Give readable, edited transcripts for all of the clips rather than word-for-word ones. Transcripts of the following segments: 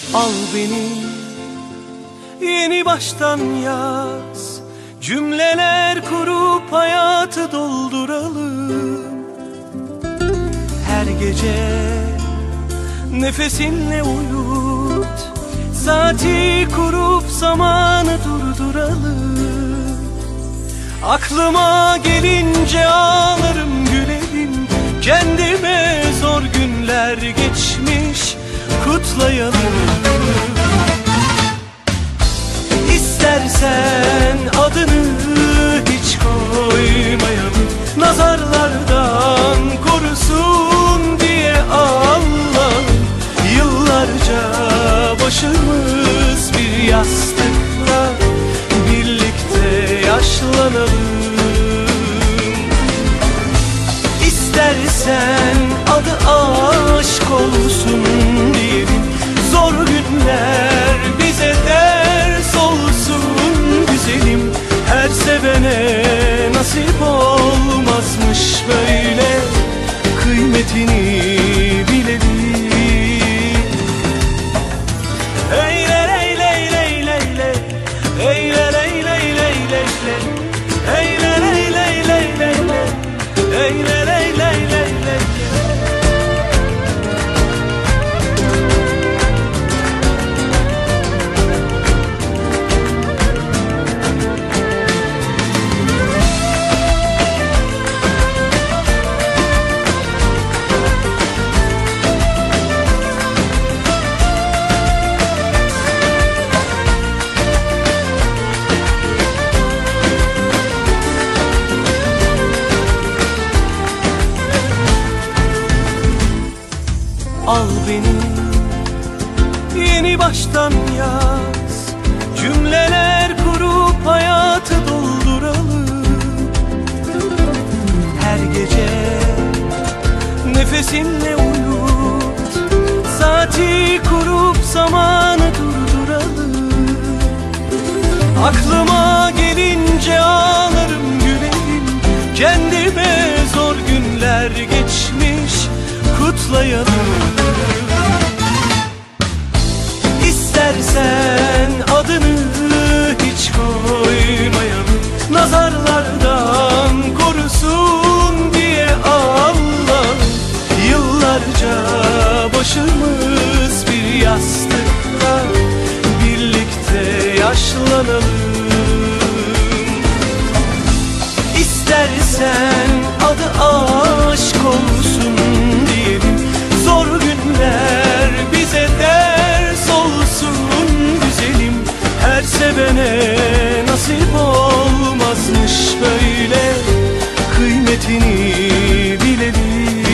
Al beni yeni baştan yaz, cümleler kurup hayatı dolduralım. Her gece nefesinle uyut, saati kurup zamanı durduralım. Aklıma gelince ağlarım gülerim, kendime zor günler geçmiş kutlayalım. İstersen adını hiç koymayalım, nazarlardan korusun diye Allah. Yıllarca başımız bir yastıkta, birlikte yaşlanalım. İstersen adı aşk olsun diyelim, zor günler bize ders olsun güzelim. Her sevene nasip olmazmış böyle, kıymetini bilelim. Eyle ley ley ley ley ley, eyle ley ley ley ley ley, eyle ley ley ley ley ley, eyle ley ley ley ley. Al beni yeni baştan yaz, cümleler kurup hayatı dolduralım. Her gece nefesinle uyut, saati kurup zamanı durduralım. Aklıma gelince ağlarım gülerim, kendime zor günler geçmiş kutlayalım. İstersen adını hiç koymayalım, nazarlardan korusun diye Allah. Yıllarca başımız bir yastıkta, birlikte yaşlanalım. İstersen adı aşk olsun diyelim, zor günler bize ders olsun güzelim. Her sevene nasip olmazmış böyle, kıymetini bilelim.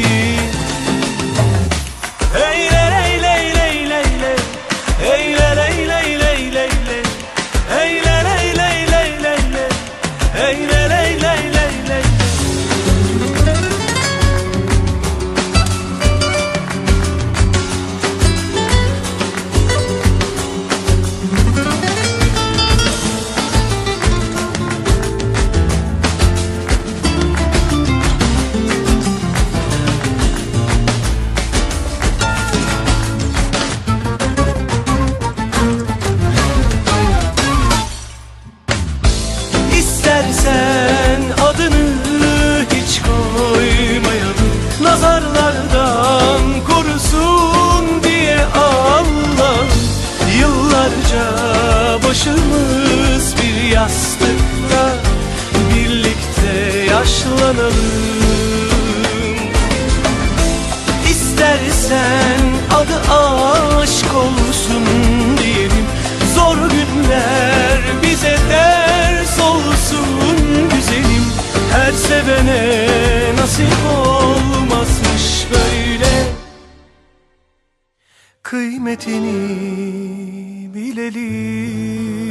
Eyle ley ley ley ley ley, eyle ley ley ley ley ley, eyle ley ley ley ley ley, eyle ley ley ley ley. İstersen adını hiç koymayalım, nazarlardan korusun diye Allah. Yıllarca başımız bir yastıkta, birlikte yaşlanalım. İstersen adı aşk olsun diyelim, zor günler bize ders olsun güzelim. Her sevene nasip olmazmış böyle, kıymetini bilelim.